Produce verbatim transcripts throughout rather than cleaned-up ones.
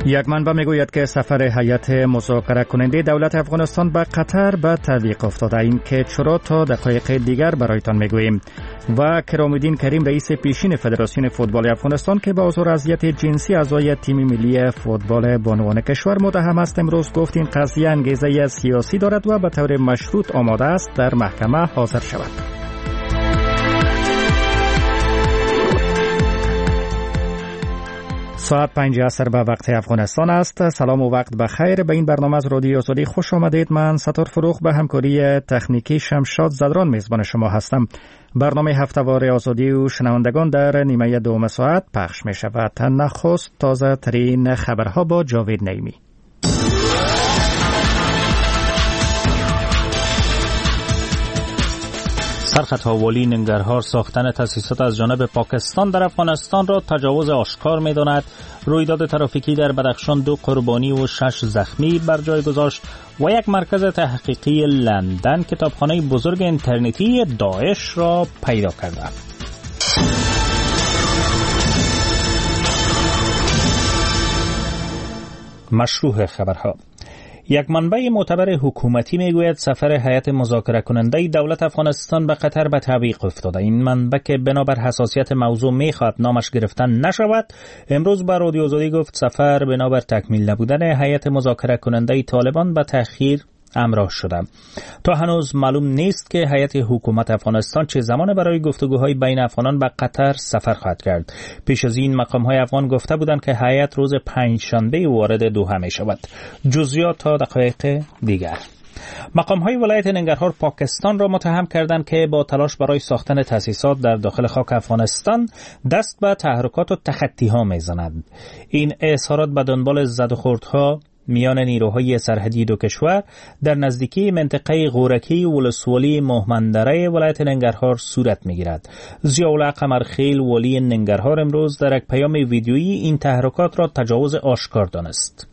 یک منبع میگوید که سفر هیئت مذاکره کننده دولت افغانستان به قطر به تعویق افتاده. این که چرا تا دقایق دیگر برایتان میگوییم. و کرام‌الدین کریم رئیس پیشین فدراسیون فوتبال افغانستان که با عذر اذیت جنسی اعضای تیم ملی فوتبال بانوان کشور متهم است، امروز گفت این قضیه انگیزه سیاسی دارد و به طور مشروط آماده است در محکمه حاضر شود. ساعت پنج عصر به وقت افغانستان است. سلام و وقت بخیر. به این برنامه از رادیو آزادی خوش آمدید. من ستار فروخ به همکاری تکنیکی شمشاد زدران میزبان شما هستم. برنامه هفته‌وار آزادی و شنوندگان در نیمه دوم ساعت پخش می شود. نخست تازه ترین خبرها با جاوید نعیمی. سرخط والی ننگرهار ساختن تأسیسات از جانب پاکستان در افغانستان را تجاوز آشکار می‌داند. رویداد ترافیکی در بدخشان دو قربانی و شش زخمی بر جای گذاشت و یک مرکز تحقیقی لندن کتابخانه بزرگ اینترنتی داعش را پیدا کرده. مشروع خبرها. یک منبع معتبر حکومتی میگوید سفر هیئت مذاکره کننده دولت افغانستان به قطر به تعویق افتاده. این منبع که بنابر حساسیت موضوع میخواد نامش گرفتن نشود، امروز به رادیو آزادی گفت سفر بنابر تکمیل نبودن هیئت مذاکره کننده طالبان به تأخیر امراه شده. تا هنوز معلوم نیست که هیئت حکومت افغانستان چه زمان برای گفتگوهای بین افغانان به قطر سفر خواهد کرد. پیش از این مقام‌های افغان گفته بودند که هیئت روز پنجشنبه وارد دوحه می شود. جزئیات تا دقایق دیگر. مقام‌های ولایت ننگرهار پاکستان را متهم کردند که با تلاش برای ساختن تأسیسات در داخل خاک افغانستان دست به تحرکات و تخطی‌ها می‌زند. این اظهارات به دنبال زد و خوردها میان نیروهای سرحدی دو کشور در نزدیکی منطقه غورکی ولسوالی مهمندره ولایت ننگرهار صورت میگیرد. ضیاءالله قمرخیل والی ننگرهار امروز در یک پیام ویدیویی این تحرکات را تجاوز آشکار دانست.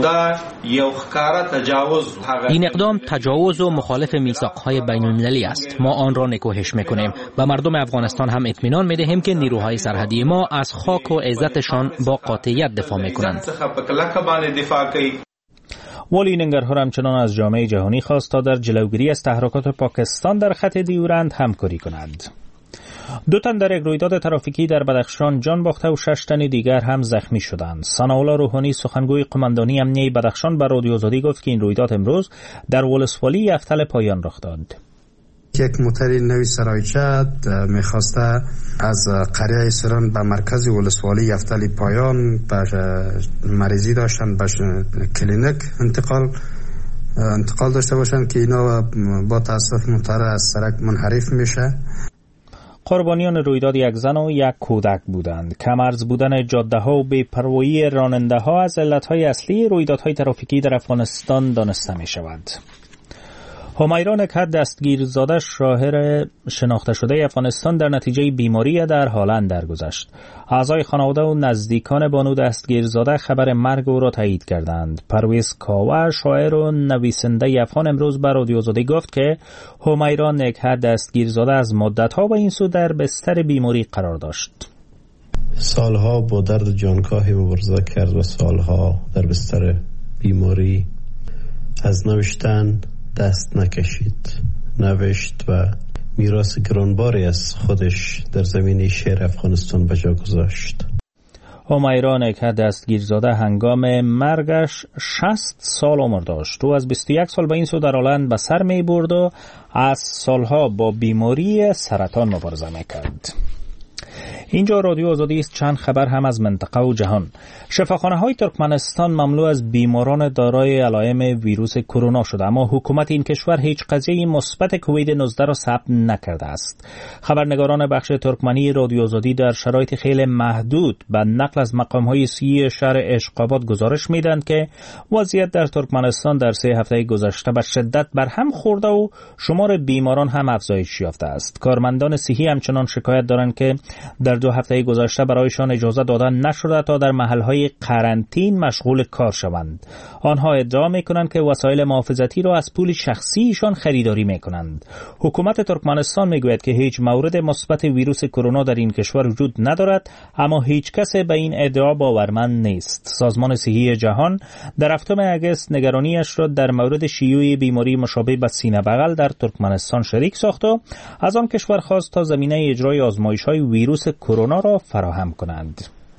این اقدام تجاوز و مخالف میثاق‌های بین‌المللی است. ما آن را نکوهش می‌کنیم. به مردم افغانستان هم اطمینان می‌دهیم که نیروهای سرحدی ما از خاک و عزتشان با قاطعیت دفاع می‌کنند. والی ننگرهار همچنان از جامعه جهانی خواست تا در جلوگیری از تحرکات پاکستان در خط دیورند همکاری کند. دو تن در یک رویداد ترافیکی در بدخشان جان باخته و شش تن دیگر هم زخمی شدند. ثناءالله روحانی سخنگوی قماندانی امنیه بدخشان به رادیو آزادی گفت که این رویداد امروز در ولسوالی یفتل پایان رخ داد. یک موتر نوی سرایچه میخواسته از قریه سران به مرکز ولسوالی یفتل پایان به مریضی داشتن به کلینیک انتقال انتقال داشته باشند که اینا با تاسف موتر از سرک منحرف میشه. قربانیان رویداد یک زن و یک کودک بودند. کم‌ارز بودن جاده‌ها و بی‌پروایی راننده‌ها از علت‌های اصلی رویدادهای ترافیکی در افغانستان دانسته می‌شود. همیرا نکهت دستگیرزاده شاهر شناخته شده افغانستان در نتیجه بیماری در هالند درگذشت. اعضای خانواده و نزدیکان بانو دستگیرزاده خبر مرگ او را تایید کردند. پرویز کاوه شاعر و نویسنده افغان امروز به رادیو آزادی گفت که همیرا نکهت دستگیرزاده از مدت‌ها به این سو در بستر بیماری قرار داشت. سالها با درد جانکاهی مبارزه کرد و سالها در بستر بیماری از نوشتن دست نکشید. نوشت و میراث گرانباری از خودش در زمینه شعر افغانستان به جا گذاشت. همیرا نکهت دستگیرزاده هنگام مرگش شصت سال عمر داشت. او از بیست و یک سال به این سو در هالند به سر می برد و از سالها با بیماری سرطان مبارزه می کرد. اینجا رادیو آزادی است. چند خبر هم از منطقه و جهان. شفاخانه‌های ترکمنستان مملو از بیماران دارای علائم ویروس کرونا شده، اما حکومت این کشور هیچ قضیه مثبت کووید نوزده را ثبت نکرده است. خبرنگاران بخش ترکمنی رادیو آزادی در شرایط خیلی محدود به نقل از مقام‌های سی شهر اشقاباد گزارش میدند که وضعیت در ترکمنستان در سه هفته گذشته به شدت برهم خورده و شمار بیماران هم افزایش یافته است. کارمندان صحی همچنان شکایت دارند که در در دو هفته گذشته برایشان اجازه داده نشده تا در محلهای قرنطین مشغول کار شوند. آنها ادعا میکنند که وسایل محافظتی را از پول شخصیشان خریداری میکنند. حکومت ترکمنستان میگوید که هیچ مورد مثبت ویروس کرونا در این کشور وجود ندارد، اما هیچ کس به این ادعا باورمند نیست. سازمان صحی جهان در هفتم اگست نگرانیش را در مورد شیوع بیماری مشابه به سینه بغل در ترکمنستان شریک ساخت و از آن کشور خواست تا زمینه اجرای آزمایش‌های ویروس کرونا را فراهم کنند.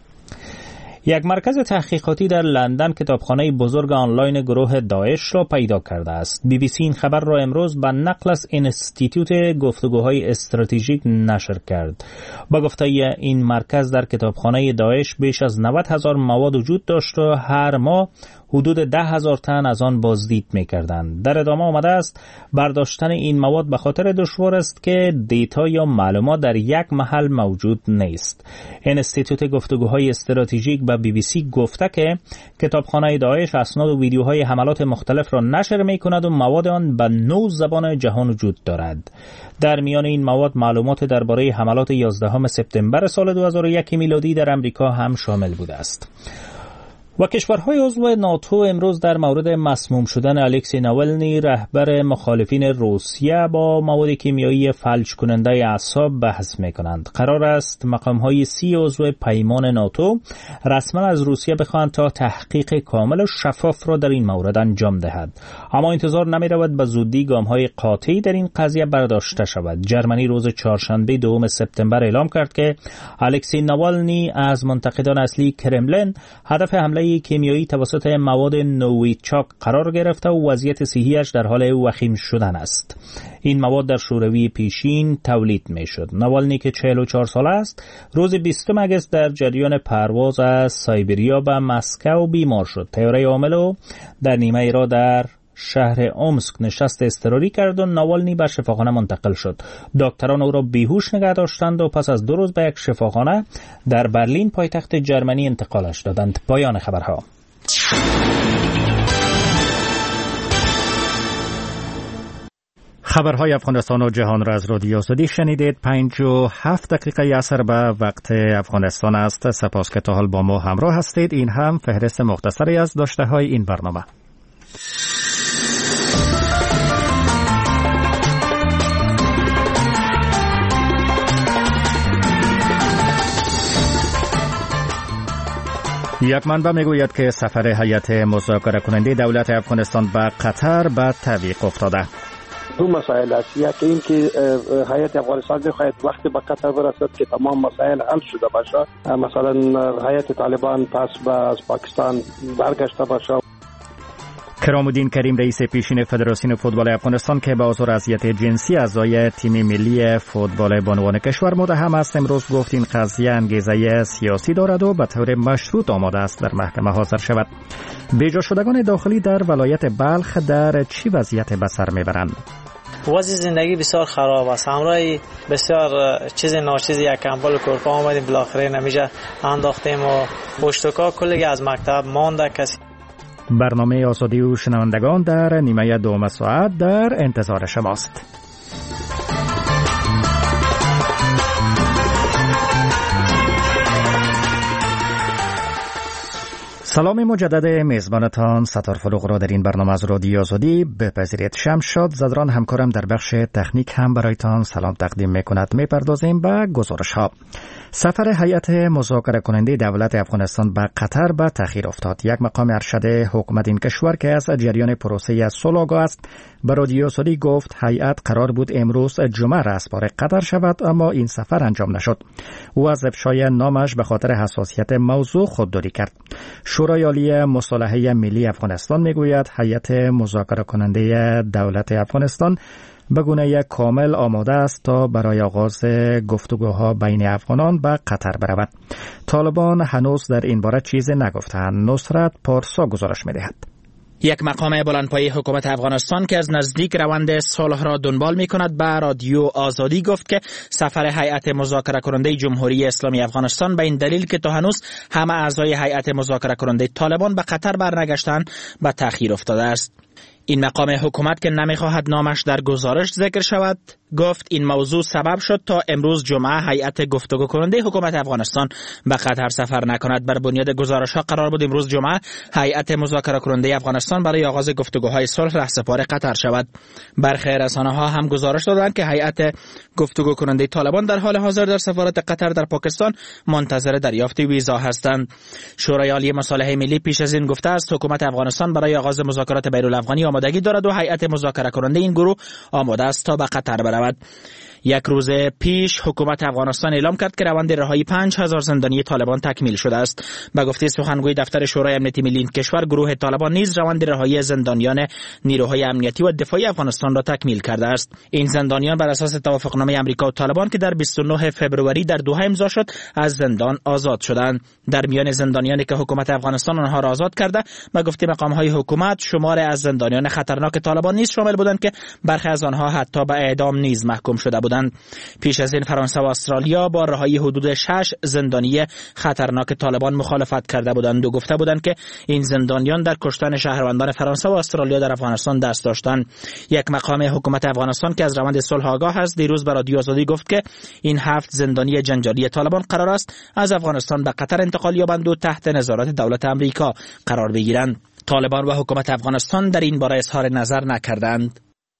یک مرکز تحقیقاتی در لندن کتابخانه بزرگ آنلاین گروه داعش را پیدا کرده است. بی بی سی این خبر را امروز به نقل از انستیتوت گفتگوهای استراتژیک نشر کرد. با گفته این مرکز در کتابخانه داعش بیش از نود هزار مواد وجود داشت و هر ماه حدود ده هزار تن از آن بازدید می‌کردند. در ادامه آمده است برداشتن این مواد به خاطر دشوار است که دیتا یا معلومات در یک محل موجود نیست. انستیتوت گفتگوهای استراتژیک به بی بی سی گفته که کتابخانه داعش اسناد و ویدیوهای حملات مختلف را نشر می‌کند و مواد آن به نه زبان جهان وجود دارد. در میان این مواد معلومات درباره حملات یازدهم سپتامبر سال دو هزار و یک میلادی در امریکا هم شامل بوده است. و کشورهای عضو ناتو امروز در مورد مسموم شدن الکسی ناولنی رهبر مخالفین روسیه با مواد کیمیایی فلج کننده اعصاب بحث می‌کنند. قرار است مقام‌های سی عضو پیمان ناتو رسما از روسیه بخواهند تا تحقیق کامل و شفاف را در این مورد انجام دهد. اما انتظار نمی‌رود به زودی گام‌های قاطعی در این قضیه برداشته شود. جرمنی روز چهارشنبه دوم سپتامبر اعلام کرد که الکسی ناولنی از منتقدان اصلی کرملین هدف حمله کیمیایی توسط مواد نوویچاک قرار گرفته و وضعیت صحیش در حال وخیم شدن است. این مواد در شوروی پیشین تولید می شد. ناوالنی که چهل و چهار ساله است روز بیستم اگست در جریان پرواز از سایبریا به مسکو بیمار شد. طیاره حامل در نیمه را در شهر اومسک نشست اضطراری کرد و ناوالنی به شفاخانه منتقل شد. دکتران او را بیهوش نگه داشتند و پس از دو روز به یک شفاخانه در برلین پایتخت جرمنی انتقالش دادند. پایان خبرها. خبرهای افغانستان و جهان را از رادیو آزادی شنیدید. پنج و هفت دقیقه عصر به وقت افغانستان است. سپاس که تا حال با ما همراه هستید. این هم فهرست مختصری از داشته های این برنامه. یک منبع میگوید که سفر هیئت مذاکره کننده دولت افغانستان به قطر به تعویق افتاده. دو مسائل است. یکی این که هیئت افغانستان بخواهد وقت به قطر برسد که تمام مسائل حل شده باشه، مثلا هیئت طالبان پس به از پاکستان برگشته باشه. کرام الدین کریم رئیس پیشین فدراسیون فوتبال افغانستان که به عذر اذیت جنسی اعضای تیم ملی فوتبال بانوان کشور متهم است، امروز گفت این قضیه انگیزه سیاسی دارد و به طور مشروط آماده است در محکمه حاضر شود. بیجا شدگان داخلی در ولایت بلخ در چی وضعیت به سر میبرند؟ وضع زندگی بسیار خراب است. همراه بسیار چیز ناچیز یک کمبل کورپا آمدیم، بالاخره نمیشه انداختیم و پشتکا کلی از مکتب مانده. کسی برنامه آزادی و شنوندگان در نیمه دوم ساعت در انتظار شماست. سلام مجدد میزبانتان ستار فروغ را در این برنامه از رادیو آزادی بپذیرید. شمشاد زدران همکارم در بخش تکنیک هم برایتان سلام تقدیم میکند. میپردازیم به گزارش ها. سفر هیئت مذاکره کننده دولت افغانستان به قطر به تأخیر افتاد. یک مقام ارشد حکومت این کشور که از جریان پروسه صلح آگاه است به رادیو آزادی گفت هیئت قرار بود امروز جمعه رسپار قطر شود، اما این سفر انجام نشد. او از افشای نامش به خاطر حساسیت موضوع خودداری کرد. شورای عالی مصالحه ملی افغانستان میگوید هیئت مذاکره کننده دولت افغانستان به گونه کامل آماده است تا برای آغاز گفتگوها بین افغانان به قطر برود. طالبان هنوز در این باره چیزی نگفتند. نصرت پارسا گزارش می‌دهد. یک مقام بلندپایه حکومت افغانستان که از نزدیک روند صلح را دنبال می‌کند به رادیو آزادی گفت که سفر هیئت مذاکره کننده جمهوری اسلامی افغانستان به این دلیل که تا هنوز همه اعضای هیئت مذاکره کننده طالبان به قطر برنگشتند به تأخیر افتاده است. این مقام حکومت که نمیخواهد نامش در گزارش ذکر شود گفت این موضوع سبب شد تا امروز جمعه هیئت گفتگو کننده حکومت افغانستان به قطر سفر نکند. بر بنیاد گزارش ها قرار بود امروز جمعه هیئت مذاکره کننده افغانستان برای آغاز گفتگوهای صلح رهسپار قطر شود. برخی رسانه ها هم گزارش دادند که هیئت گفتگو کننده طالبان در حال حاضر در سفارت قطر در پاکستان منتظر دریافت ویزا هستند. شورای عالی مصالحه ملی پیش از این گفته است حکومت افغانستان برای آغاز مذاکرات بین الافغانی آمادگی دارد و هیئت مذاکره کننده این گروه آماده است تا به قطر برود. یک روز پیش حکومت افغانستان اعلام کرد که روند رهایی پنج هزار زندانی طالبان تکمیل شده است. به گفته سخنگوی دفتر شورای امنیتی ملی این کشور گروه طالبان نیز روند رهایی زندانیان نیروهای امنیتی و دفاعی افغانستان را تکمیل کرده است. این زندانیان بر اساس توافقنامه آمریکا و طالبان که در بیست و نه فوریه در دوحه امضا شد از زندان آزاد شدند. در میان زندانیانی که حکومت افغانستان آنها را آزاد کرده به گفته مقام‌های حکومت شمار از زندانیان خطرناک طالبان نیز شامل بودند که برخی از آنها حتی به اعدام نیز محکوم شده بودند. پیش از این فرانسه و استرالیا با رهایی حدود شش زندانی خطرناک طالبان مخالفت کرده بودند و گفته بودند که این زندانیان در کشتن شهروندان فرانسه و استرالیا در افغانستان دست داشتند. یک مقام حکومت افغانستان که از روند صلح آگاه است دیروز به رادیو آزادی گفت که این هفت زندانی جنجالی طالبان قرار است از افغانستان به قطر انتقال یابند و تحت نظارت دولت آمریکا قرار بگیرند. طالبان و حکومت افغانستان در این باره اظهار نظر نکردند.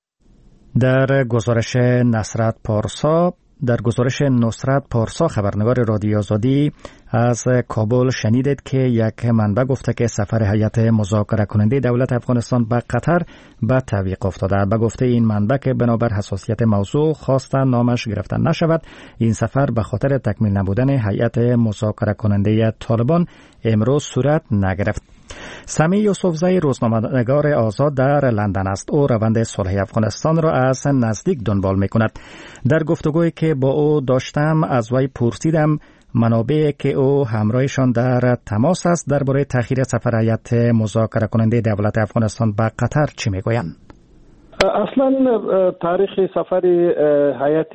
در گزارش نصرت پارسا در گزارش نصرت پارسا خبرنگار رادیو آزادی از کابل شنیدید که یک منبع گفته که سفر هیئت مذاکره کننده دولت افغانستان به قطر به تعویق افتاده. به گفته این منبع که بنابر حساسیت موضوع خواستن نامش گرفته نشود این سفر به خاطر تکمیل نبودن هیئت مذاکره کننده طالبان امروز صورت نگرفت. سمی یوسفزئی روزنامه‌نگار آزاد در لندن است. او روند صلح افغانستان را از نزدیک دنبال می‌کند. در گفتگویی که با او داشتم از وی پرسیدم منابعی که او همراهشان در تماس است درباره تأخیر سفر هیئت مذاکره کننده دولت افغانستان به قطر چی میگویند. اصلا تاریخ سفر هیئت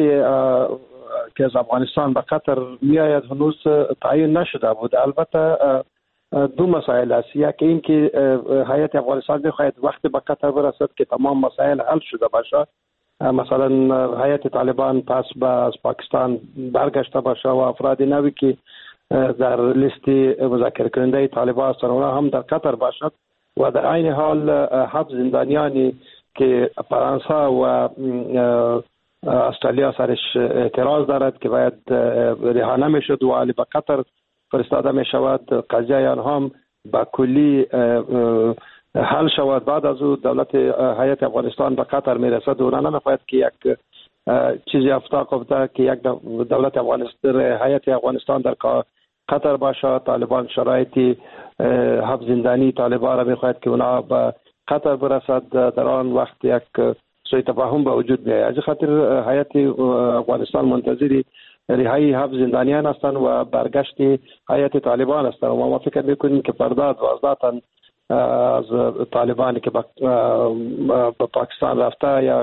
که از افغانستان به قطر میآید هنوز تعیین نشده بود. البته دو مسائل است. یکی این که هیئت افغانستان میخواهد وقتی به قطر برسد که تمام مسائل حل شده باشه، مثلا هیئت طالبان پس به از پاکستان برگشته باشه و افراد نوی که در لیست مذاکره کننده طالبان هستند اونا هم در قطر باشد و در عین حال هفت زندانیانی که فرانسه و استرالیا سرش اعتراض دارد که باید رها نمیشد و علی به قطر فرستاده می شود قضیه آنها هم با کلی حل شود. بعد از او دولت هیئت افغانستان به قطر می رسد و اونا نمیخواهد که یک چیزی افتاد افته که یک دولت افغانستان هیئت افغانستان در قطر باشه. طالبان شرایطی هفت زندانی طالبان را میخواهد که اونا به قطر برسد. در آن وقت یک سوء تفاهم به وجود میآید. از خاطر هیئت افغانستان منتظری رهایی هفت زندانیان هستند و برگشت هیئت طالبان هستند و ما فکر میکنیم که فردا دوازده تن از طالبانی که به پاکستان رفته یا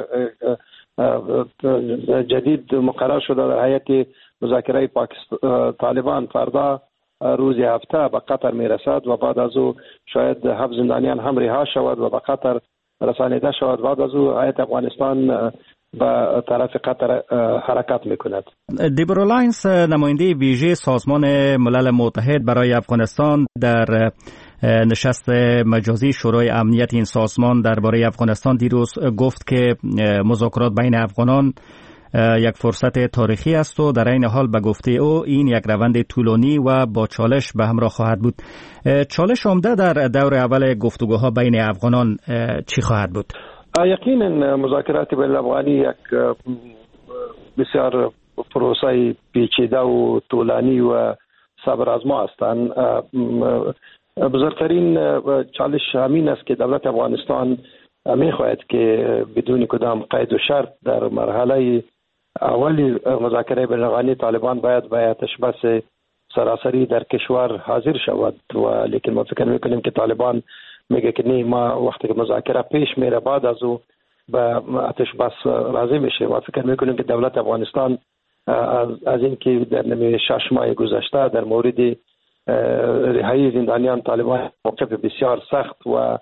جدید مقرر شده در هیئت مذاکره پاکستان طالبان فردا روز هفته به قطر میرسد و بعد از او شاید هفت زندانیان هم رها شود و به قطر رسانیده شود. بعد از او هیئت افغانستان به طرف قطر حرکت میکند. دیبرا لاینس نماینده ویژه سازمان ملل متحد برای افغانستان در نشست مجازی شورای امنیت این سازمان درباره افغانستان دیروز گفت که مذاکرات بین افغانان یک فرصت تاریخی است و در این حال به گفته او این یک روند طولانی و با چالش به همراه خواهد بود. چالش عمده در دور اول گفتگوها بین افغانان چی خواهد بود؟ یقینا مذاکرات بین الافغانی یک بسیار پروسه پیچیده و طولانی و صبر آزما هستند. بزرگترین چالش همین است که دولت افغانستان میخواهد که بدون کدام قید و شرط در مرحله اولی مذاکره بین الافغانی طالبان باید به آتش بس سراسری در کشور حاضر شود و لیکن ما فکر میکنیم که طالبان میگه که نه، ما وقتی که مذاکره پیش میره بعد از او به آتش بس راضی میشه. ما فکر میکنیم که دولت افغانستان از, از این که در نمی شش ماه گذشته در مورد رهایی زندانیان طالبان موقف بسیار سخت و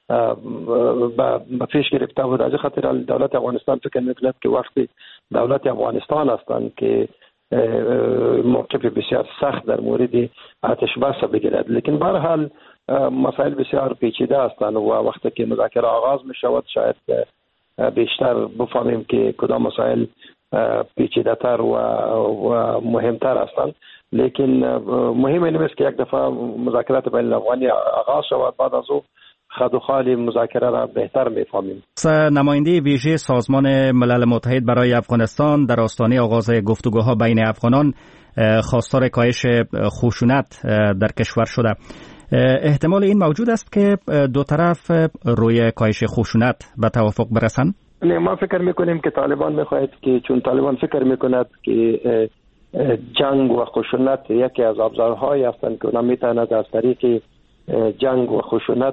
به پیش گرفته بود. از خاطر دولت افغانستان فکر میکند که وقتی دولت افغانستان هستند که موقف بسیار سخت در مورد آتش بس بگیرد، لیکن به هر حال مسائل بسیار پیچیده هستند و وقتی که مذاکره آغاز می شود شاید بیشتر بفهمیم که کدام مسائل پیچیده تر و, و مهمتر هستند. لیکن مهم این است که یک دفعه مذاکرات بین الافغانی آغاز شود، بعد از او خد و خال مذاکره را بهتر میفهمیم. نماینده ویژه سازمان ملل متحد برای افغانستان در آستانه آغاز گفتگوها بین افغانان خواستار کاهش خشونت در کشور شده. احتمال این موجود است که دو طرف روی کاهش خشونت به توافق برسند؟ ما فکر میکنیم که طالبان میخواهد که چون طالبان فکر میکند که جنگ و خشونت یکی از ابزارهایی هستند که اونا میتواند از طریق جنگ و خشونت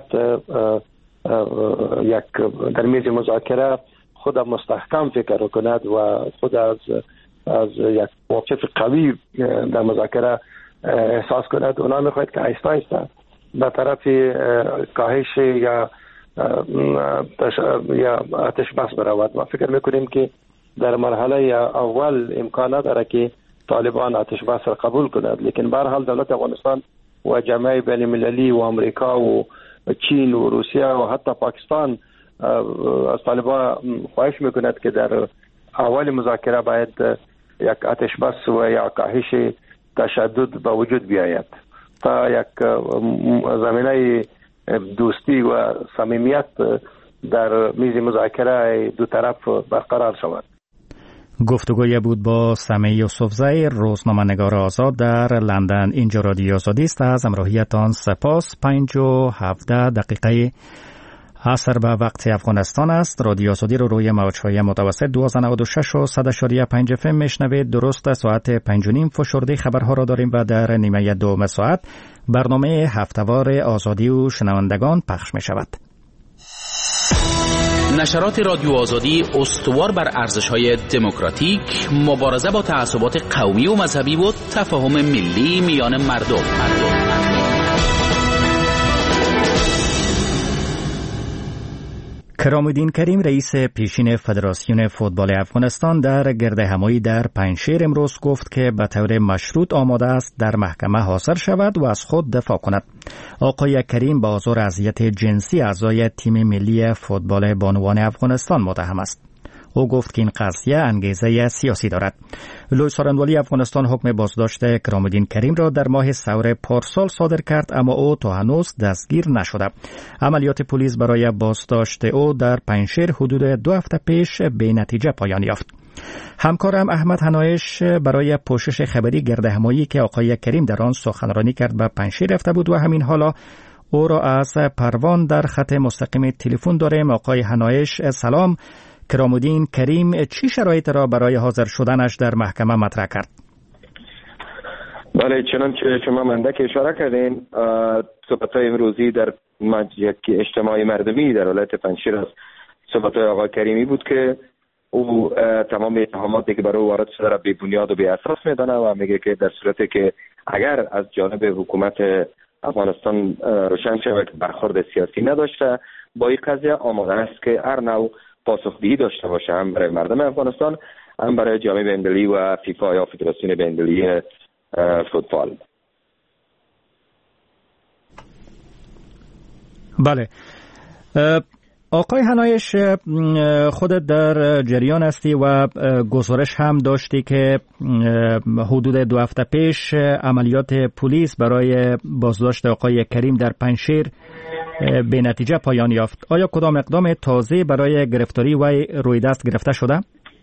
یک در میز مذاکره خود مستحکم فکر کند و خود از از یک موقف قوی در مذاکره احساس کند. اونا میخواهد که آهسته آهسته به طرف کاهش یا یا آتش بس برود. ما فکر میکنیم که در مرحله اول امکان نداره که طالبان آتش بس را قبول کند، لیکن به هر حال دولت افغانستان و جامعه بین المللی و امریکا و چین و روسیه و حتی پاکستان از طالبان خواهش میکند که در اول مذاکره باید یک آتش بس و یا کاهش تشدد به وجود بیاید تا یک زمینه دوستی و صمیمیت در میز مذاکره دو طرف برقرار شود. گفتگوی بود با سمیع یوسفزی، روزنامه‌نگار آزاد در لندن. اینجا رادیو آزادی است. از همراهیتان سپاس. پنج و هفده دقیقه عصر به وقت افغانستان است. رادیو آزادی رو روی موج‌های متوسط دویست و نود و شش و صد و پنج اف ام میشنوید. درست ساعت پنج و نیم فشرده خبرها را داریم و در نیمه دوم ساعت برنامه هفته‌وار آزادی و شنوندگان پخش می شود. نشرات رادیو آزادی استوار بر ارزش‌های دموکراتیک، مبارزه با تعصبات قومی و مذهبی و تفاهم ملی میان مردم. مردم. کرام‌الدین کریم رئیس پیشین فدراسیون فوتبال افغانستان در گردهمایی در پنجشیر امروز گفت که به طور مشروط آماده است در محکمه حاضر شود و از خود دفاع کند. آقای کریم با آزار اذیت جنسی اعضای تیم ملی فوتبال بانوان افغانستان متهم است. او گفت که این قضیه انگیزه سیاسی دارد. لوی سارنوالی افغانستان حکم بازداشت کرام‌الدین کریم را در ماه سور پارسال صادر کرد، اما او تا هنوز دستگیر نشده. عملیات پلیس برای بازداشت او در پنجشیر حدود دو هفته پیش به نتیجه پایان یافت. همکارم احمد حنایش برای پوشش خبری گردهمایی که آقای کریم در آن سخنرانی کرد به پنجشیر رفته بود و همین حالا او را از پروان در خط مستقیم تلفن داریم. آقای حنایش سلام. کرام‌الدین کریم چی شرایط را برای حاضر شدنش در محکمه مطرح کرد؟ بله، چنانچه شما منده که اشاره کردین، صحبت‌های امروزی در یک اجتماع مردمی در ولایت پنجشیر است. صحبت‌های آقای کریمی بود که او تمام اتهاماتی که برای او وارد شده را بی بنیاد و بی اساس می‌داند و میگه که در صورتی که اگر از جانب حکومت افغانستان روشن شود که برخورد سیاسی نداشته، با این قضیه آماده است که هر نوع پاسخگویی داشته باشه، هم برای مردم افغانستان هم برای جامعه بین‌المللی و فیفا یا فدراسیون بین‌المللی فوتبال. بله، آقای حنایش خودت در جریان هستی و گزارش هم داشتی که حدود دو هفته پیش عملیات پلیس برای بازداشت آقای کریم در پنجشیر به نتیجه پایان یافت. آیا کدام اقدام تازه برای گرفتاری وی روی دست گرفته شده؟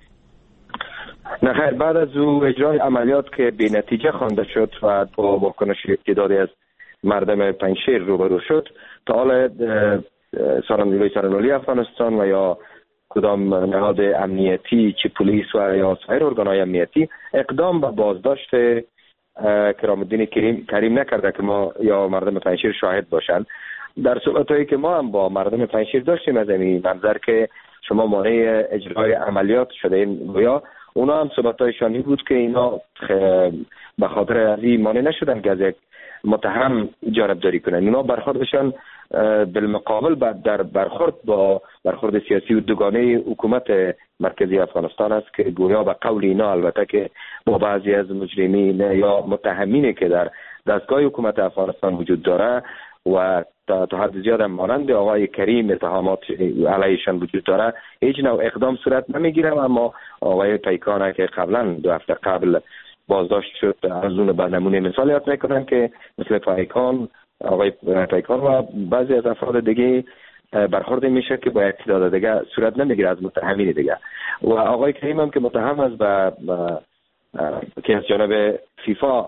نه خیر، بعد از او اجرای عملیات که به نتیجه خوانده شد و با واکنش تعدادی از مردم پنجشیر روبرو شد، تا حالا سارنوالی سارنوالی افغانستان و یا کدام نهاد امنیتی چه پلیس و یا سایر ارگان‌های امنیتی اقدام به بازداشت کرام‌الدین کریم کریم نکرده که ما یا مردم پنجشیر شاهد باشند. در صحبت‌هایی که ما هم با مردم پنجشیر داشتیم از این منظر که شما مانع اجرای عملیات شده این یا اونا هم صحبت‌هایشان بود که اینا به خاطر از این مانع نشدن که از یک متهم جانبداری کنن. اونا برخوردشان بالمقابل در برخورد با برخورد سیاسی و دوگانه حکومت مرکزی افغانستان است که گویا به قول اینا البته که با بعضی از مجرمین یا متهمینی که در دستگاه حکومت افغانستان وجود داره و تا تا حد زیاد مانند آقای کریم اتهامات علیهشان وجود داره هیچ نوع اقدام صورت نمیگیره، اما آقای پیکان که قبلا دو هفته قبل بازداشت شد از اون به نمونه مثال یاد میکنن که مثل پیکان آقای پیکان و بعضی از افراد دیگه برخورد میشه که با اعتداد دیگه صورت نمیگیره از متهمین دیگه. و آقای کریم هم که متهم است به که از جانب فیفا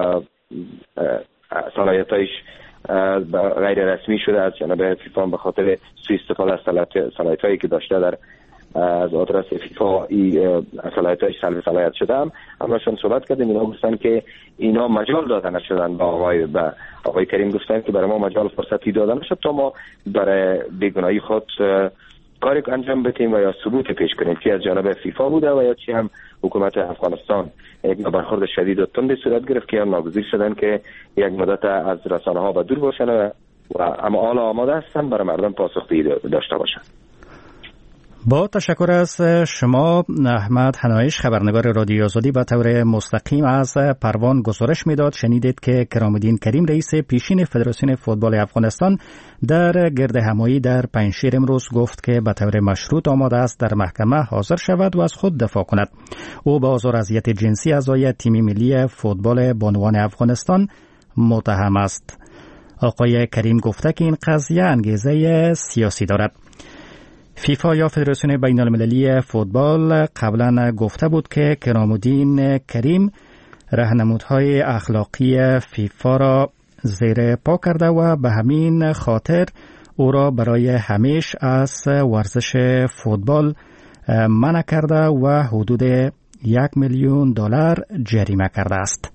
صلاحیتایش غیر رسمی شده از جانب فیفا به خاطر سوء استفاده از صلاحیتایی که داشته در از آدرس فیفا ای صلاحیتایش سلب صلاحیت شده هم همشون صحبت کردیم. اینا گفتن که اینا مجال داده نشدن، با آقای با آقای کریم گفتن که برای ما مجال فرصتی داده نشد تا ما برای بیگناهی خود کاری انجام بدیم و یا ثبوت پیش کنیم، چی از جانب فیفا بوده و یا چی هم حکومت افغانستان. یک برخورد شدید و تند صورت گرفت که هم ناگزیر شدن که یک مدت از رسانه ها به دور باشن و اما حالا آماده هستن برای مردم پاسخگویی داشته باشن. با تشکر از شما احمد حنایش، خبرنگار رادیو آزادی، به طور مستقیم از پروان گزارش میداد. شنیدید که کرامالدین کریم رئیس پیشین فدراسیون فوتبال افغانستان در گرد همایی در پنجشیر امروز گفت که به طور مشروط آماده است در محکمه حاضر شود و از خود دفاع کند. او به آزار اذیت جنسی اعضای تیم ملی فوتبال بانوان افغانستان متهم است. آقای کریم گفته که این قضیه انگیزه سیاسی دارد. فیفا یا فدراسیون بین المللی فوتبال قبلا گفته بود که کرامالدین کریم راهنمودهای اخلاقی فیفا را زیر پا کرده و به همین خاطر او را برای همیشه از ورزش فوتبال منع کرده و حدود یک میلیون دلار جریمه کرده است.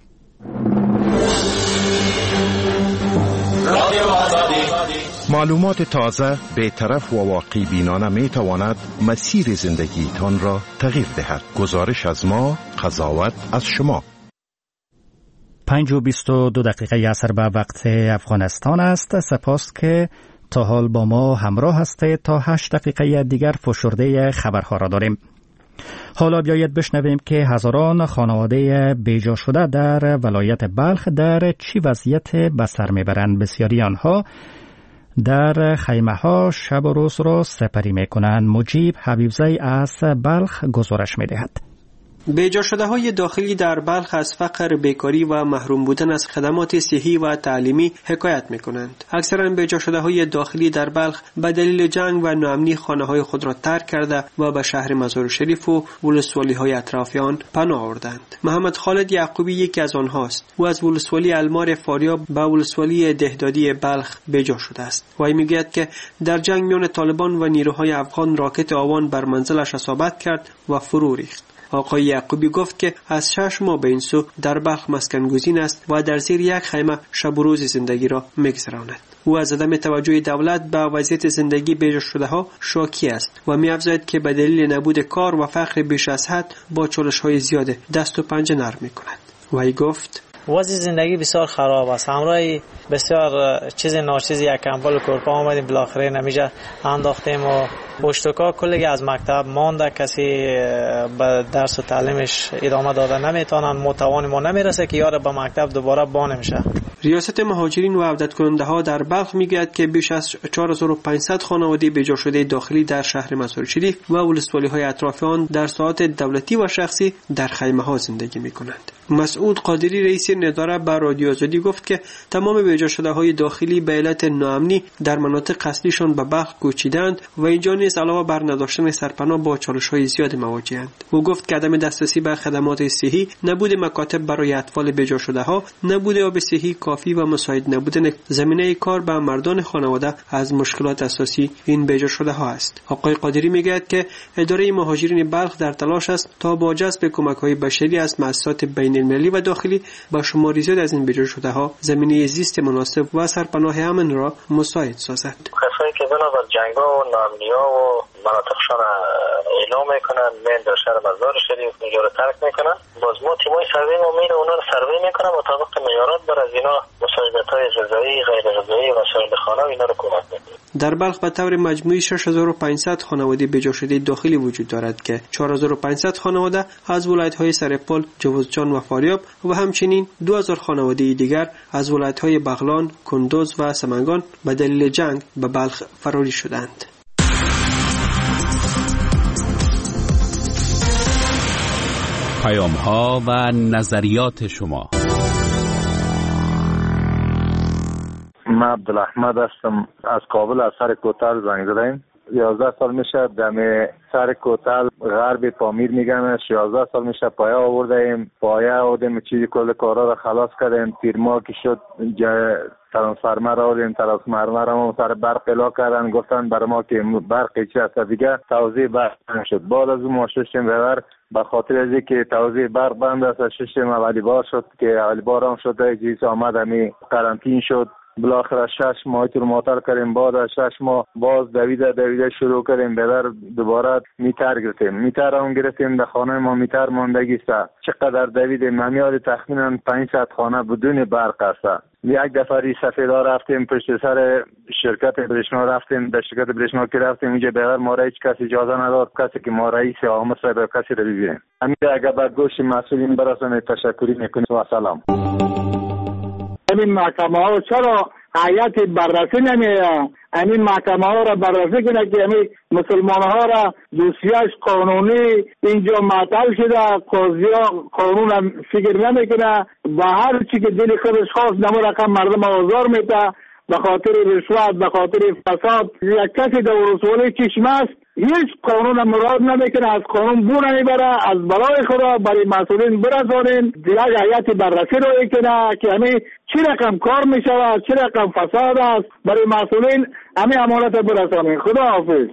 معلومات تازه، بی‌طرف و واقعی بینانه می تواند مسیر زندگیتان را تغییر دهد. گزارش از ما، قضاوت از شما. پنج و بیست و دو دقیقه عصر به وقت افغانستان است. سپاس که تا حال با ما همراه هستید. تا هشت دقیقه دیگر فشرده خبرها را داریم. حالا بیایید بشنویم که هزاران خانواده بیجا شده در ولایت بلخ در چی وضعیت به سر میبرند. بسیاری آنها در خیمه ها شب و روز را سپری می کنند. مجیب حبیبزی از بلخ گزارش می دهد. بیجا شده های داخلی در بلخ از فقر، بیکاری و محروم بودن از خدمات صحی و تعلیمی حکایت می کنند. اکثرا بیجا شده های داخلی در بلخ به دلیل جنگ و ناامنی خانه های خود را ترک کرده و به شهر مزار شریف و ولسوالی های اطرافی آن پناه آوردند. محمد خالد یعقوبی یکی از آنهاست. او از ولسوالی المار فاریاب به ولسوالی دهدادی بلخ بیجا شده است. وی میگوید که در جنگ میان طالبان و نیروهای افغان راکت آوان بر منزلش اصابت کرد و فرو ریخت. آقای یعقوبی گفت که از شش ماه به این سو در بلخ مسکن گزین است و در زیر یک خیمه شب و روز زندگی را می‌گذراند. او از عدم توجه دولت به وضعیت زندگی بیجا شده ها شاکی است و می‌افزاید که به دلیل نبود کار و فقر بیش از حد با چالش‌های زیاد دست و پنجه نرم می‌کند. وی گفت وضع زندگی بسیار خراب است. همراه بسیار چیز ناچیزی یک کمبل کورپا آمدیم، بالاخره نمیشه انداختیم و پشتکا کلی از مکتب مانده، کسی به درس و تعلیمش ادامه داده نمیتونن، متوان ما نمیرسه که یار به مکتب دوباره با نمیشه. ریاست مهاجرین و عودت کننده ها در بلخ میگوید که بیش از چهار هزار و پانصد خانواده بیجا شده داخلی در شهر مزار شریف و ولسوالی های اطراف آن در ساعات دولتی و شخصی در خیمه ها زندگی میکنند. مسعود قادری رئیس نداره به رادیو آزادی گفت که تمام بیجا شده های داخلی به علت ناامنی در مناطق اصلیشان به بلخ کوچیدند و اینجا نیز علاوه بر نداشتن سرپناه با چالش های زیاد مواجهند. او گفت که عدم دسترسی به خدمات صحی، نبود مکاتب برای اطفال بیجا شده ها، نبود آب صحی کافی و مساعد نبودن زمینه کار به مردان خانواده از مشکلات اساسی این بیجا شده ها است. آقای قادری میگوید که اداره مهاجرین بلخ در تلاش است تا با جذب کمک‌های بشری از مؤسسات بین المللی و داخلی با شماری زیاد از این بیجا شده ها زمینه زیست مناسب و سرپناه امن را مساعد سازد. کسایی که بنابر جنگ‌ها و ناامنی‌ها و مناطقشان اعلام میکنن، من در شهر مزار شریف اینجا رو ترک میکنن. باز ما تیمای سروی ما میره اونا رو سروی میکنن، مطابق معیارات بر از اینا مساعدت‌های غذایی، غیر غذایی، وسایل خانه و اینا رو کمک میکنن. در بلخ به طور مجموعی شش هزار و پانصد خانواده بجا شده داخلی وجود دارد که چهار هزار و پانصد خانواده از ولایت‌های سرپل، جوزجان و فاریاب و همچنین دو هزار خانواده دیگر از ولایت‌های بغلان، کندوز و سمنگان به دلیل جنگ به بلخ فراری شدند. پیام‌ها و نظریات شما. من عبدالاحمد هستم از کابل، از سر کوتل زنگ زدم. یازده سال میشه دم سر کوتل غرب پامیر میگمش. یازده سال میشه پایه آوردیم، پایه آوردیم، چیزی کل کارا رو خلاص کردیم. تیر ماه که شد ترانسفرمر آوردیم، ترانسفرمر هم سر برق الا کردن، گفتن برای ما که برق چی هست دیگه توزیع برق شد. بعد از اون ما ششتیم ببر به خاطر از که توزیع برق بند است، ششتیم اولی بار شد که اولی بار هم شد چیز آمد همی قرنطین شد. بالاخره شش ماه تو معطل کردیم. بعد از شش ماه باز دویده دویده شروع کردیم ببر دوباره میتر گرفتیم. میتر هم گرفتیم در خانه ما میتر ماندگی است. چقدر دویدیم همیاد تخمینا پانصد خانه بدون برق است. یک دفعه ری سفیدا رفتیم پشت سر شرکت برشنا رفتیم، در شرکت برشنا که رفتیم اینجا بغیر ما را هیچ کسی اجازه نداد کسی که ما رئیس عام صاحب کسی را ببینیم. همین اگر به گوش مسئولین برسانید تشکری میکنیم و سلام. این محکمه ها چرا هیئت بررسی نمیه؟ این محکمه ها را بررسی کنه که این مسلمان ها را دوسیه‌اش قانونی اینجا معطل شده، قاضی ها قانون فکر نمیکنه، به هر چی که دل خودش خواست نمو رقم مردم آزار میده به خاطر رشوت، به خاطر فساد. یک کسی در ولسوالی چشمه است هیچ قانون مراد نمیکنه، از قانون بو نمیبره، از برای خدا برای مسئولین برسانین، یک هیئت بررسی رو کنه که همین چی رقم کار میشود، چی رقم فساد است، برای مسئولین همین امانت برسانین. خدا حافظ.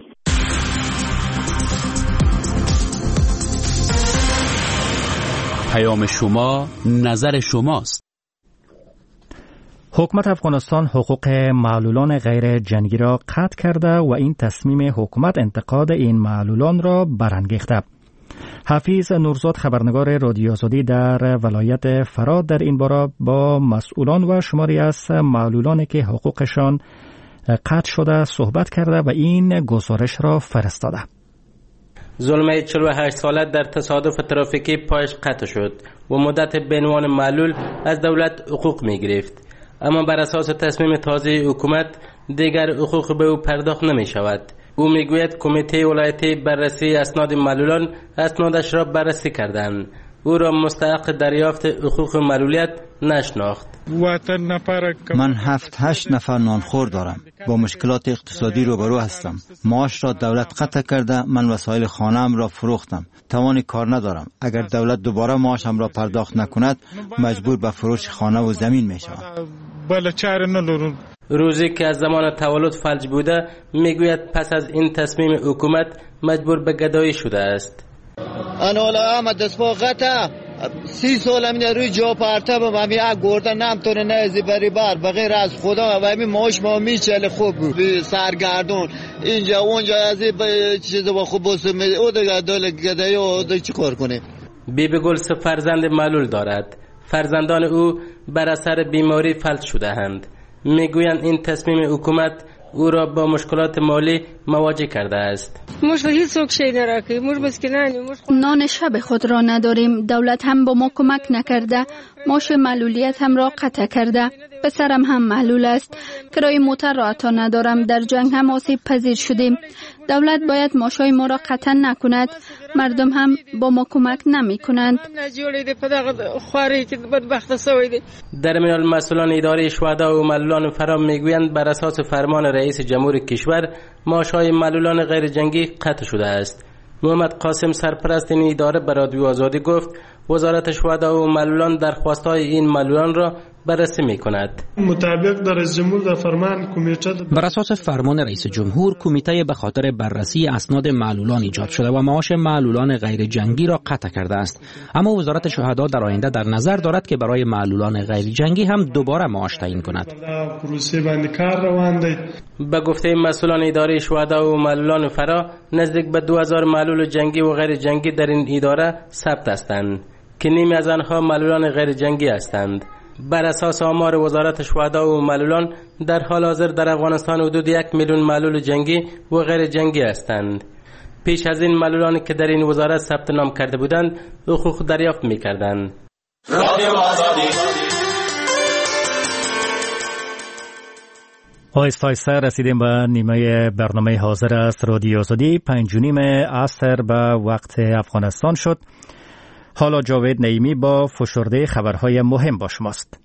پیام شما، نظر شماست. حکومت افغانستان حقوق معلولان غیر جنگی را قطع کرده و این تصمیم حکومت انتقاد این معلولان را برانگیخته. حفیظ نورزاد خبرنگار رادیو آزادی در ولایت فراد در این باره با مسئولان و شماری از معلولانی که حقوقشان قطع شده صحبت کرده و این گزارش را فرستاده. ظلمه چهل و هشت ساله در تصادف ترافیکی پایش قطع شد و مدت به عنوان معلول از دولت حقوق می گرفت، اما بر اساس تصمیم تازه حکومت دیگر حقوق به او پرداخت نمی شود. او می گوید کمیته ولایتی بررسی اسناد معلولان اسنادش را بررسی کردند. او را مستحق دریافت حقوق معلولیت نشناخت. من هفت هشت نفر نانخور دارم، با مشکلات اقتصادی روبرو هستم. معاش را دولت قطع کرده، من وسایل خانه‌ام را فروختم، توان کار ندارم. اگر دولت دوباره معاشم را پرداخت نکند مجبور به فروش خانه و زمین می شوم. روزی که از زمان تولد فلج بوده میگوید پس از این تصمیم حکومت مجبور به گدایی شده است. انالا احمد دسپاقتا سی سال همین روی جا پرتبم، همین یک گرده نمتونه نهزی بری بر بغیر از خدا و همین معاش ما میچله خوب سرگردون اینجا اونجا از این چیز با خوب بسیم او دیگه دول گدایی و دیگه چی کار کنیم. بی بی گل سه فرزند معلول دارد. فرزندان او بر اثر بیماری فلج شده اند. میگویند این تصمیم حکومت او را با مشکلات مالی مواجه کرده است. نان شب خود را نداریم، دولت هم با ما کمک نکرده، معاش معلولیت هم را قطع کرده. پسرم هم معلول است، کرای موتر را عطا ندارم، در جنگ هم آسیب پذیر شدیم. دولت باید معاشای ما را قطع نکند، مردم هم با ما کمک نمی کنند. در میان مسئولان اداره شهدا و معلولان فرام میگویند بر اساس فرمان رئیس جمهور کشور معاشهای معلولان غیر جنگی قطع شده است. محمد قاسم سرپرست این اداره به رادیو آزادی گفت وزارت شهدا و معلولان درخواست‌های این معلولان را بررسی می کند. مطابق در رئیس جمهور در فرمان کمیته بر اساس فرمان رئیس جمهور، کمیته به خاطر بررسی اسناد معلولان ایجاد شده و معاش معلولان غیر جنگی را قطع کرده است. اما وزارت شهدا در آینده در نظر دارد که برای معلولان غیر جنگی هم دوباره معاش تعیین کند. به گفته مسئولان اداره شهدا و معلولان فرا، نزدیک به دو هزار معلول جنگی و غیر جنگی در این اداره ثبت هستند که نیمی از آنها معلولان غیر جنگی هستند. بر اساس آمار وزارت شهدا و معلولان، در حال حاضر در افغانستان حدود یک میلیون معلول جنگی و غیر جنگی هستند. پیش از این معلولانی که در این وزارت ثبت نام کرده بودند حقوق دریافت می‌کردند. رادیو آزادی. آیسته آیسته رسیدیم به نیمه برنامه حاضر است رادیو آزادی. پنج و نیم عصر به وقت افغانستان شد. حالا جاوید نعیمی با فشرده خبرهای مهم با شماست.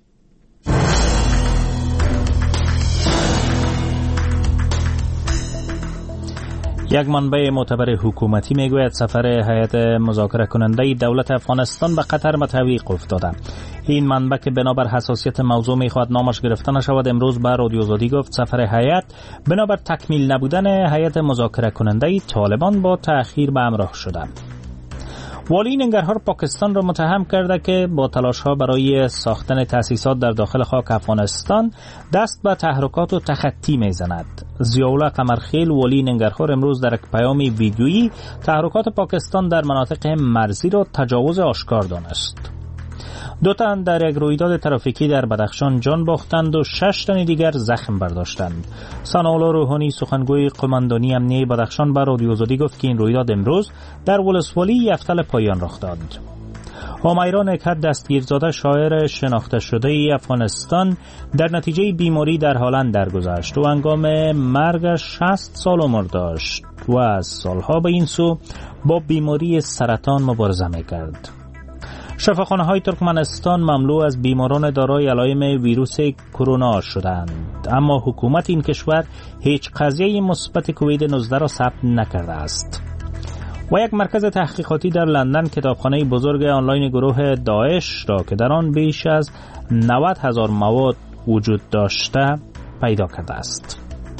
یک منبع معتبر حکومتی میگوید سفر هیئت مذاکره کننده دولت افغانستان به قطر به تعویق افتاده. این منبع که بنابر حساسیت موضوع میخواد نامش گرفته نشود، امروز به رادیو آزادی گفت سفر هیئت بنابر تکمیل نبودن هیئت مذاکره کننده طالبان با تأخیر به همراه شده. والی ننگرهار پاکستان را متهم کرده که با تلاش‌ها برای ساختن تأسیسات در داخل خاک افغانستان دست به تحرکات و تخطی میزند. ضیاءالله قمرخیل والی ننگرهار امروز در یک پیام ویدیویی تحرکات پاکستان در مناطق مرزی را تجاوز آشکار دانست. دو تن در یک رویداد ترافیکی در بدخشان جان باختند و شش تن دیگر زخم برداشتند. ثناءالله روحانی سخنگوی قماندانی امنیه بدخشان به رادیو آزادی گفت که این رویداد امروز در ولسوالی یفتل پایان رخ داد. همیرا نکهت دستگیرزاده شاعر شناخته شده افغانستان در نتیجه بیماری در هلند درگذشت و هنگام مرگش شصت سال عمر داشت و از سالها به این سو با بیماری سرطان مبارزه می‌کرد. شفاخانه‌های ترکمنستان مملو از بیماران دارای علائم ویروس کرونا شدند، اما حکومت این کشور هیچ قضیه مثبت کووید نوزده را ثبت نکرده است. و یک مرکز تحقیقاتی در لندن کتابخانه بزرگ آنلاین گروه داعش را که در آن بیش از نود هزار مواد وجود داشته پیدا کرده است.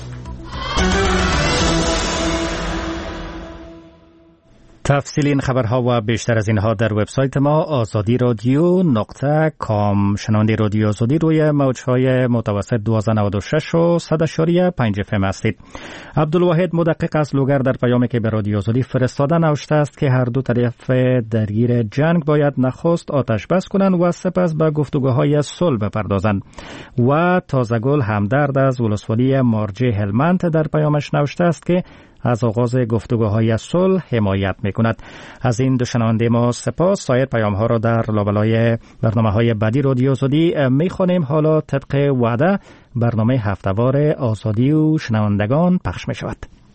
تفصیل این خبرها و بیشتر از اینها در وبسایت ما آزادی رادیو نقطه کام. شنونده رادیو آزادی روی موجهای متوسط دویست و نود و شش و صد اشاری پنج اف ام هستید. عبدالواحد مدقق از لوگر در پیامی که به رادیو آزادی فرستاده نوشته است که هر دو طرف درگیر جنگ باید نخست آتش بس کنند و سپس به گفتگوهای صلح بپردازند. و تازه‌گل همدرد از ولسوالی مارجه هلمند در پیامش نوشته است که از آغاز گفتگوهای صلح حمایت می‌کند. از این دو شنونده ما سپاس. سایر پیام‌ها را در لابلای برنامه‌های بعدی رادیو آزادی می‌خوانیم. حالا طبق وعده برنامه هفته‌وار آزادی و شنوندگان پخش می‌شود.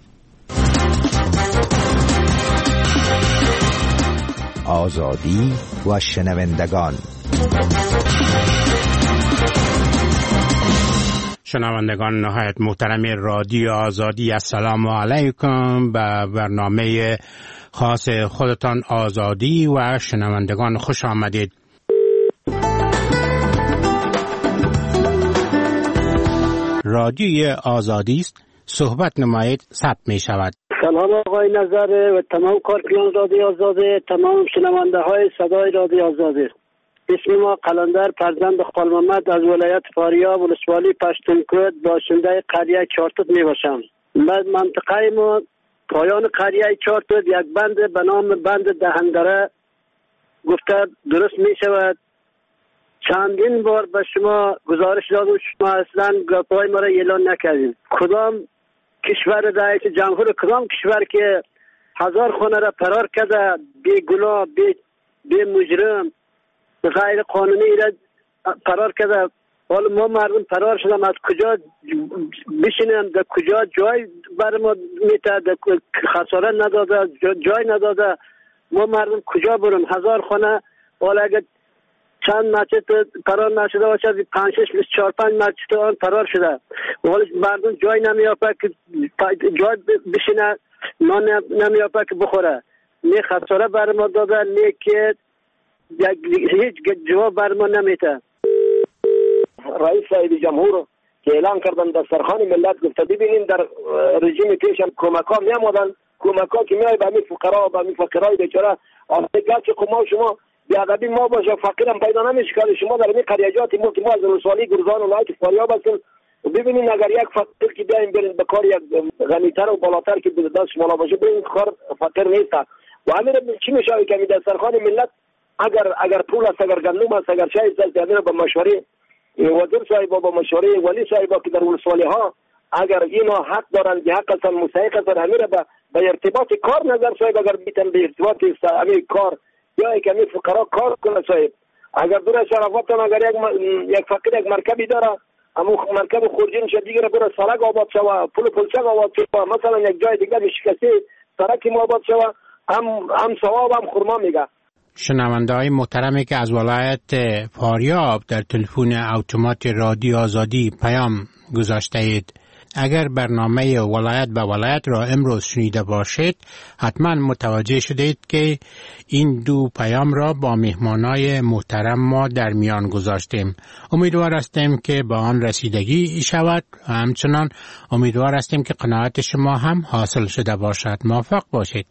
آزادی و شنوندگان. شنوندگان نهایت محترم رادیو آزادی، السلام علیکم. به برنامه خاص خودتان آزادی و شنوندگان خوش آمدید. رادیوی آزادی است، صحبت نمایید، ثبت می شود. سلام آقای نظر و تمام کارکنان رادیو آزادی، تمام شنونده های صدای رادیو آزادی. اسم ما قلندر فرزند خال محمد از ولایت فاریاب ولسوالی پشتونکوت باشنده قریه چارتوت می باشم. بعد منطقه ما پایان قریه چارتوت یک بند به نام بند دهندره گفته درست می شود. چندین بار به شما گزارش دادم، شما اصلا گپای ما را اعلان نکردید. کدام کشور رئیس جمهور کدام کشور که هزار خانه را فرار کرده، بی گناه، بی بی مجرم، غیر قانونی را فرار کرده، حالا ما مردم فرار شدم از کجا بشینم، در کجا جای بر ما میته، خساره نداده، جای نداده، ما مردم کجا برم؟ هزار خانه حالا اگر چند مسجد فرار نشده باشه، پنج شش بیست چهار پنج مسجد آن فرار شده، حالا مردم جای نمیافه که جای بشینه، نان نمیافه که بخوره، نه خساره بر ما داده، نه که هیچ جواب بر ما نمیده. رئیس صاحب جمهور که اعلان کردن دسترخوان ملت، گفته ببینید در رژیم پیش هم کمک ها می آمدن، کمک ها که می آید به همین فقرا و به همین فقرای بیچاره. گرچه ما شما بیادبی ما باشه فقیرم پیدا نمیشه که شما در این قریجات ما که ما از ولسوالی گرزان و ولایت فاریاب هستیم، ببینید اگر یک فقیر که بیایم بریم به کار یک غنیتر و بالاتر که به دست شما باشه، ببینید کار فقیر نیست. و همین چی میشه که می دسترخوان ملت اگر اگر پول است، اگر گندم است، اگر چای است، همین به مشوره وزیر صاحب و به مشوره ولی صاحب که در ولسوالی ها اگر اینا حق دارن که حق هستن مستحق هستن، همین به به ارتباط کار نظر صاحب اگر بیتن به ارتباط همین کار یا یک همین فقرا کار کنه صاحب. اگر دور شرفتان اگر یک یک فقیر یک مرکبی داره، اما مرکب خورجین شد دیگه بره سرک آباد شوه، پول پلچک آباد شوه، مثلا یک جای دیگه شکسته سرک آباد شوه، هم هم ثواب هم خرما میگه. شنونده های محترمی که از ولایت فاریاب در تلفن اتومات رادیو آزادی پیام گذاشته اید، اگر برنامه ولایت به ولایت را امروز شنیده باشید، حتما متوجه شدید که این دو پیام را با مهمانای محترم ما در میان گذاشتیم. امیدوار هستیم که با آن رسیدگی شود و همچنان امیدوار هستیم که قناعت شما هم حاصل شده باشد. موفق باشید.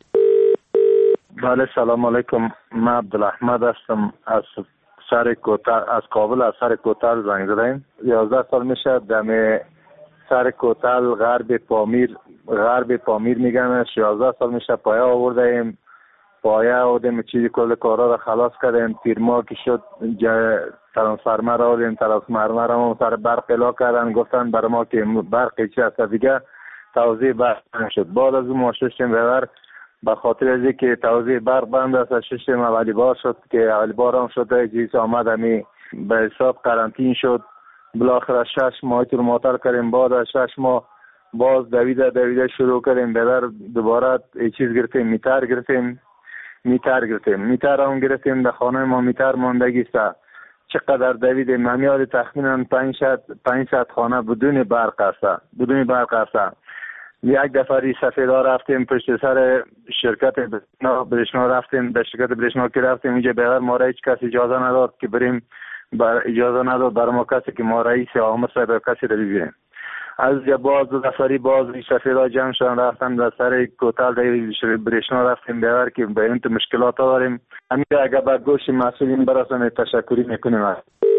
بله، سلام علیکم. من عبدالاحمد هستم از سر کوتل، از کابل از سر کوتل زنگ زدم. یازده سال میشه دم سر کوتل غرب پامیر غرب پامیر میگم. یازده سال میشه پایه آوردیم، پایه آوردیم، چیزی کل کارا را خلاص کردیم. تیرما که شد ترانسفرمر آوردیم، ترانسفرمر هم سر برق الا کردن، گفتن برای ما که برق چی هست دیگه توزیع برق شد. بعد از اون ما ششتیم ببر به خاطر از اینکه توزیع برق بند است، ششتیم اولی بار شد که اولی بار هم شد جیس آمد همی به حساب قرنطین شد. بالاخره شش ماه تو معطل کردیم. بعد از شش ماه باز دویده دویده شروع کردیم ببر دوباره ای چیز گرفتیم، میتر گرفتیم میتر گرفتیم میتر هم گرفتیم در خانه ما میتر ماندگی است. چقدر دویدیم ممیاد تخمینا پانصد خانه بدون برق است بدون برق است. یک دفعه سفیدا رفتیم پشت سر شرکت برشنا رفتیم به شرکت برشنا که رفتیم اینجا بغیر ما را هیچ کس اجازه نداد که بریم، بر اجازه نداد بر ما کسی که ما رئیس عام صاحب کسی رو ببینیم. از باز دو دفعه باز سفیدا جمع شدن رفتن در سر کوتل در برشنا رفتیم بغیر که به این مشکلات داریم. همین اگر به گوش مسئولین برسانه تشکری میکنیم.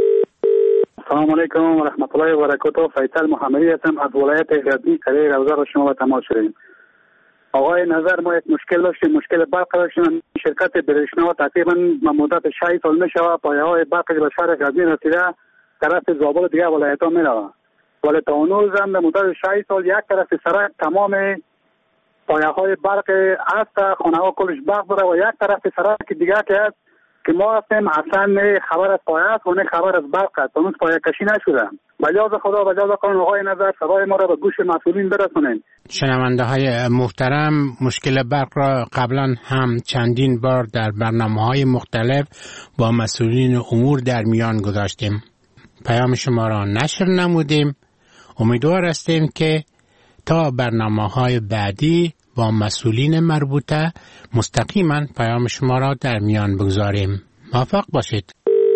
سلام علیکم و رحمت الله و برکاته. فیصل محمدی هستم از ولایت غزنی. کره روزه را شما تماس شدیم. آقای نظر ما یک مشکل داشتیم، مشکل برق داشتیم. شرکت برشنا تقریبا مدت شش سال میشوه پایه های برق به شهر غزنی رسیده، طرف زابل دیگه ولایت ها میروه، ولی تا هنوز هم به مدت شش سال یک طرف سرک تمام پایه های برق است، خانه ها کلش برق داره و یک طرف سرک دیگه که است که ما هستیم اصلا نه خبر از پایه است و نه خبر از برق است. هنوز پایه کشی نشده. بجاز خدا بجاز قانون آقای نظر صدای ما را به گوش مسئولین برسونین. شنونده های محترم، مشکل برق را قبلا هم چندین بار در برنامه های مختلف با مسئولین امور در میان گذاشتیم. پیام شما را نشر نمودیم. امیدوار هستیم که تا برنامه های بعدی با مسئولین مربوطه مستقیما پیام شما را در میان بگذاریم. موفق باشید.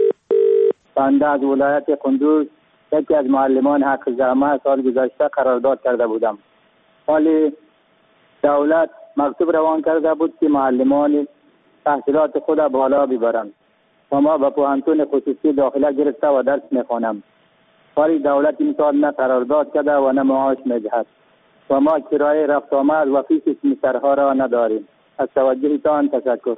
بنده از ولایت قندوز یکی از معلمان حق زحمه سال گذشته قرارداد کرده بودم، ولی دولت مکتوب روان کرده بود که معلمان تحصیلات خود بالا ببرند و ما به پوهنتون خصوصی داخله گرفته و درس میخوانم، ولی دولت این سال نه قرارداد کرده و نه معاش میدهد و ما کرایه رفت آمد و فیس سرها را نداریم. از توجهتان تشکر.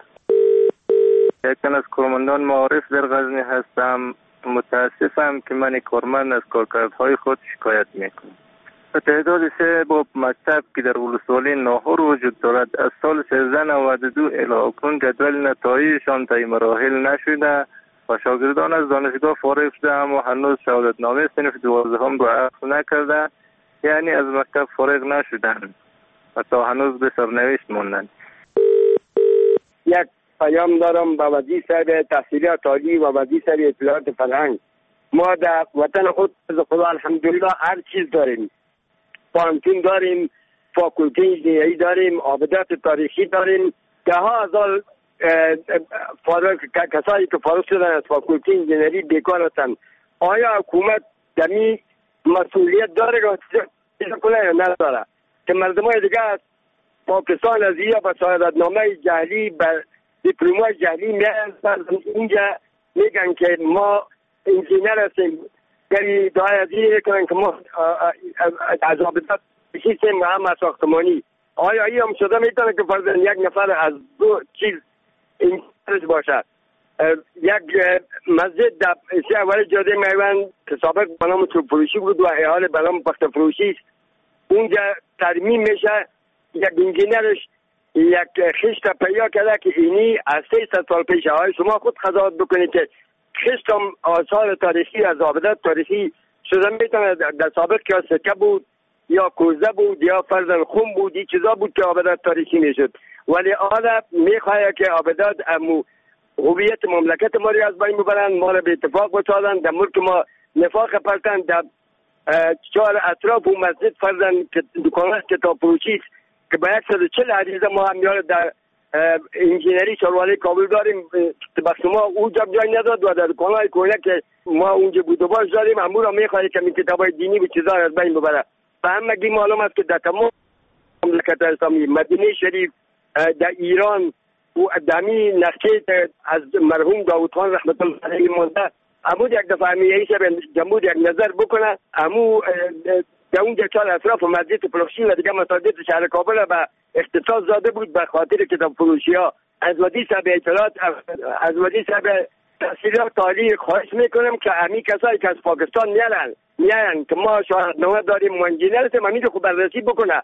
یکن از کارمندان معارف در غزنی هستم. متاسفم که من کارمند از کارکردهای خود شکایت میکنم. تعداد سه با مکتب که در ولسوالی ناهور وجود دارد از سال سیزده نود و دو الی اکنون جدول نتایجشان طی مراحل نشده و شاگردان از دانشگاه فارغ شده اما هنوز شهادتنامه صنف دوازدهم را اخذ نکرده، یعنی از مکتب فارغ نشدند و تا هنوز به سرنوشت ماندند. یک پیام دارم به وزیر صاحب تحصیلات عالی و وزیر صاحب اطلاعات فرهنگ. ما در وطن خود خدا الحمدلله هر چیز داریم، پانتون داریم، فاکولته انجینری داریم، آبادات تاریخی داریم، ده ها هزار فارغ کسایی که فارغ شدن از فاکولته انجینری بیکار هستند. آیا حکومت دمی مسئولیت داره که کنه یا نداره که مردم های دیگه از پاکستان از یا به شهادتنامه جعلی به دیپلمای جعلی میان اینجا میگن که ما انجینر هستیم، یعنی دعای از این کنن که ما از آبدات بشیستیم و هم از ساختمانی. آیا این هم شده میتونه که فرضاً یک نفر از دو چیز انجینرش باشد؟ یک مسجد در سی اول جاده میوند که سابق به نام چوب فروشی بود و احال به نام پخت فروشی است، اونجا ترمیم میشه، یک انجینرش یک خشت پیدا کرده که اینی از سیصد سال پیش. های شما خود قضاوت بکنید که خشت هم آثار تاریخی از آبادات تاریخی شده میتونه در سابق که سکه بود یا کوزه بود یا فرزن خون بود، این چیزا بود که آبادات تاریخی میشد. ولی آن میخواه که آبادات امو هویت مملکت ما رو از بین ببرن، ما رو به اتفاق بسازن، در ملک ما نفاق پرتن، در چهار اطراف و مسجد فرزن که دکانات کتاب فروشی که با صد و چهل عریضه ما هم یار در انجینری شاروالی کابل داریم، بخش ما اونجا جای نداد و در دکانهای کویه که ما اونجا بود و باش داریم، امور هم میخواهی که این کتابای دینی و چیزا از بین ببره. و همگی معلوم است که در تمام مملکت اسلامی مدینه شریف در ایران و دمی نقشه از مرحوم داوود خان رحمت الله علیه مونده، امو یک دفعه رئیس جمهور یک نظر بکنه، امو در اونجا چهار اطراف مسجد فروشی و دیگه مساجد شهر کابل به اختصاص داده بود به خاطر کتاب فروشی ها. از وزیر صاحب اطلاعات، از وزیر صاحب تحصیلات عالی خواهش میکنم که امی کسایی که از پاکستان میارن میارن که ما شاهدنامه داریم و انجینر هستیم، همین خوب بررسی بکنه.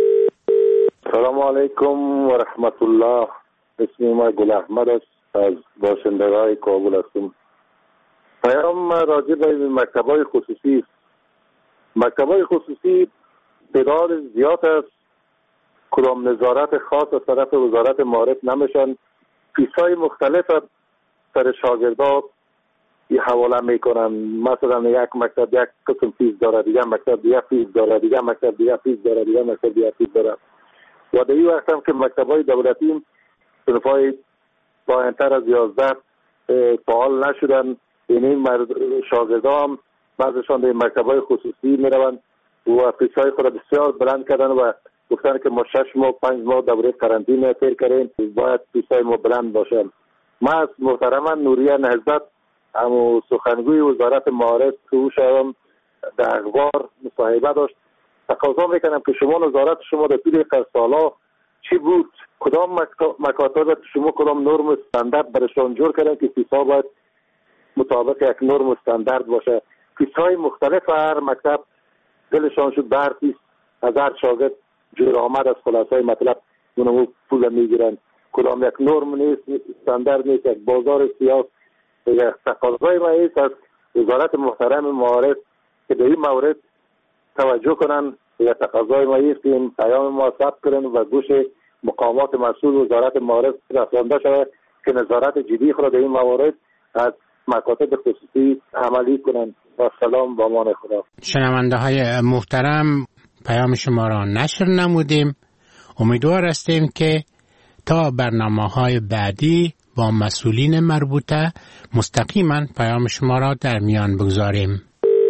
سلام علیکم و رحمت الله. اسم ما گل احمد است، از باشندگان کابل هستم. پیام راجع به مکتب‌های خصوصی. مکتب‌های خصوصی تعداد زیاد است، کدام نظارت خاص از طرف وزارت معارف نمیشن، فیس‌های مختلف سر شاگردان حواله میکنن. مثلا یک مکتب یک قسم فیس داره، دیگه مکتب دیگه فیس داره، دیگه مکتب دیگه فیس داره، دیگه مکتب دیگه فیس داره. و در این وقت هم که مکتب‌های دولتی صنف‌های پایین‌تر از یازده فعال نشدن، این شاگردان هم بعضشان در مکتب‌های خصوصی میروند و فیس‌های خود بسیار بلند کردن و گفتن که ما شش ماه پنج ماه دوره قرنطینه تیر کردیم، باید فیس‌های ما بلند باشه. ما از محترم نوریه نهضت همو سخنگوی وزارت معارف که او شدم در اخبار مصاحبه داشت، تقاضا میکنم که شما نظارت شما در طول سالا چی بود؟ کدام مکاتب شما کدام نرم استاندارد برشان جور کردن که فیس‌ها باید مطابق یک نرم استاندارد باشه؟ فیس‌های مختلف هر مکتب دلشان شد بر فیس از هر شاگرد جور آمد از خلاصای مطلب اونمو پول میگیرن. کدام یک نرم نیست، استاندارد نیست، یک بازار سیاست. یک تقاضای ما ایست از وزارت محترم معارف که به این مورد توجه کنن. یک تقاضای ما ایست که این پیام ما ثبت کنن و گوش مقامات مسئول وزارت معارف رسانده شود که نظارت جدی خود در این موارد از مکاتب خصوصی عملی کنن. و سلام با امان خدا. شنونده های محترم، پیام شما را نشر نمودیم. امیدوار هستیم که تا برنامه‌های بعدی با مسئولین مربوطه مستقیما پیام شما را در میان بگذاریم.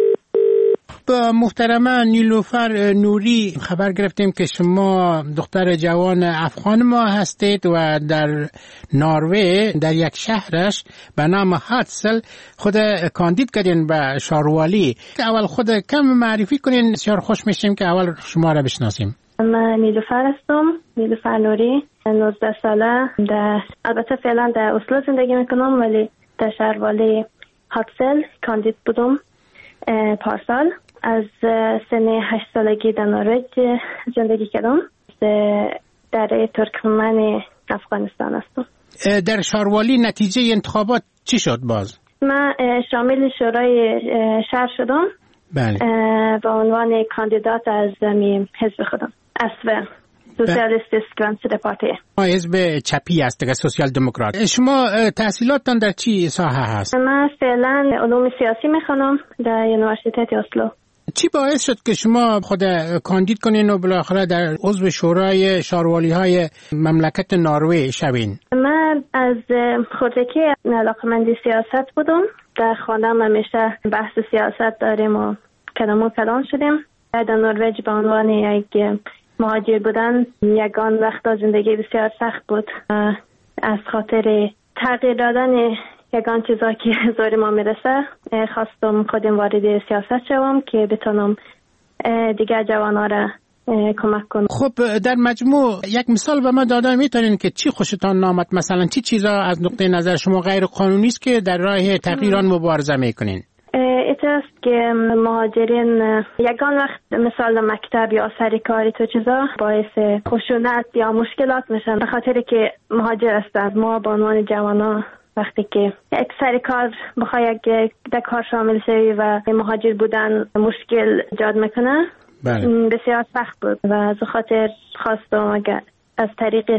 با محترمه نیلوفر نوری خبر گرفتیم که شما دختر جوان افغان ما هستید و در نروژ در یک شهرش به نام هاتسل خود کاندید کردین به شاروالی. اول خود کم معرفی کنین، بسیار خوش میشیم که اول شما را بشناسیم. من نیلوفر هستم، نیلوفر نوری، نوزده ساله. در البته فعلا در اسلو زندگی میکنم ولی در شهروالی هاتسل کاندید بودم پارسال. از سن هشت سالگی در نروژ زندگی کردم. در ترکمن افغانستان هستم. در شاروالی نتیجه انتخابات چی شد باز؟ من شامل شورای شهر شدم. بله. به عنوان کاندیدات از حزب خودم، اسو سوسیالیستیسک گرانسید پارتی. حزب چپی است دیگه، سوسیال دموکرات. شما تحصیلاتتان در چی ساحه هست؟ من فعلا علوم سیاسی میخوانم در یونیورسیته اسلو. چی باعث شد که شما خود کاندید کنین و بالاخره در عضو شورای شاروالی های مملکت نروژ شوین؟ من از خردگی علاقه‌مند سیاست بودم در خانم همیشه بحث سیاست داریم و کلام و کلام شدیم. در نروژ به عنوان یک مهاجر بودن یگان وقتا زندگی بسیار سخت بود. از خاطر تغییر دادن یگان چیزا که زور ما میرسه خواستم خودم وارد سیاست شوم که بتونم دیگر جوانا را کمک کنم. خب در مجموع یک مثال به ما داده میتونین که چی خوشتان نامد؟ مثلا چی چیزا از نقطه نظر شما غیر قانونی است که در راه تغییر آن مبارزه میکنین؟ ایتاست که مهاجرین یگان وقت مثال مکتب یا سر کاری تو چیزا باعث خشونت یا مشکلات میشن، به خاطر که مهاجر هستند. ما به عنوان جوانا وقتی که یک سر کار بخوای یک در کار شامل شوی و مهاجر بودن مشکل ایجاد میکنه، بله. بسیار سخت بود و از خاطر خواستم اگر از طریق